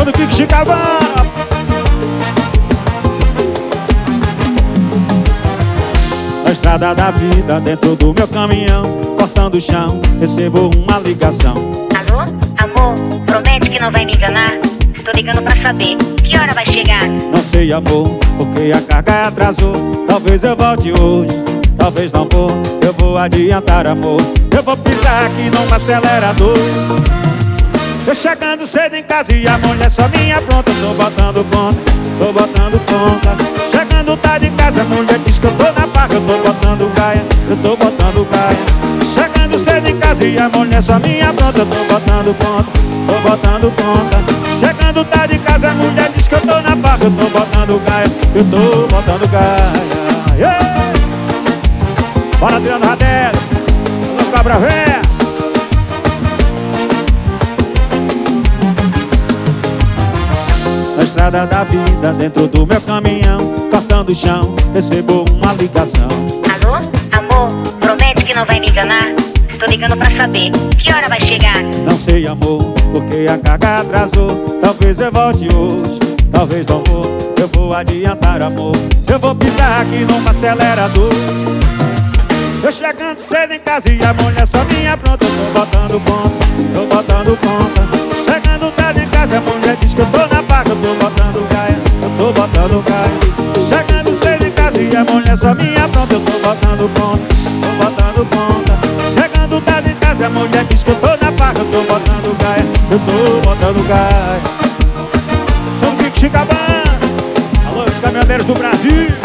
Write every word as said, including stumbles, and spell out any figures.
Sou do Kiko Chicabana. Na estrada da vida, dentro do meu caminhão, cortando o chão, recebo uma ligação. Alô? Amor, promete que não vai me enganar. Estou ligando pra saber que hora vai chegar. Não sei, amor, porque a carga atrasou. Talvez eu volte hoje, talvez não vou. Eu vou adiantar, amor. Eu vou pisar aqui num acelerador. Eu chegando cedo em casa e a mulher só minha pronta. Tô botando ponta, tô botando ponta. Chegando tarde em casa, a mulher diz que eu tô na faca. Eu tô botando gaia, eu tô botando gaia. Chegando cedo em casa e a mulher só minha pronta. Eu tô botando ponta, tô botando ponta. Chegando tarde em casa, a mulher diz que eu tô na faca. Eu tô botando gaia, eu tô botando gaia. Yeah! Bora, Adriano Radelo, no Cabra Véia. Na estrada da vida, dentro do meu caminhão, cortando o chão, recebo uma ligação. Alô? Amor, promete que não vai me enganar. Estou ligando pra saber que hora vai chegar. Não sei, amor, porque a carga atrasou. Talvez eu volte hoje, talvez não vou. Eu vou adiantar, amor. Eu vou pisar aqui num acelerador. Eu chegando cedo em casa e a mulher só minha pronta. Eu tô botando ponta, tô botando ponta. Chegando tarde em casa, a mulher diz que eu tô na faca. Eu tô botando gaia, eu tô botando gaia. Chegando cedo em casa e a mulher só minha pronta. Eu tô botando ponta, tô botando ponta. Chegando tarde em casa, a mulher diz que eu tô na faca. Eu tô botando gaia, eu tô botando gaia. São Kiko Chicabana. Alô, os caminhoneiros do Brasil.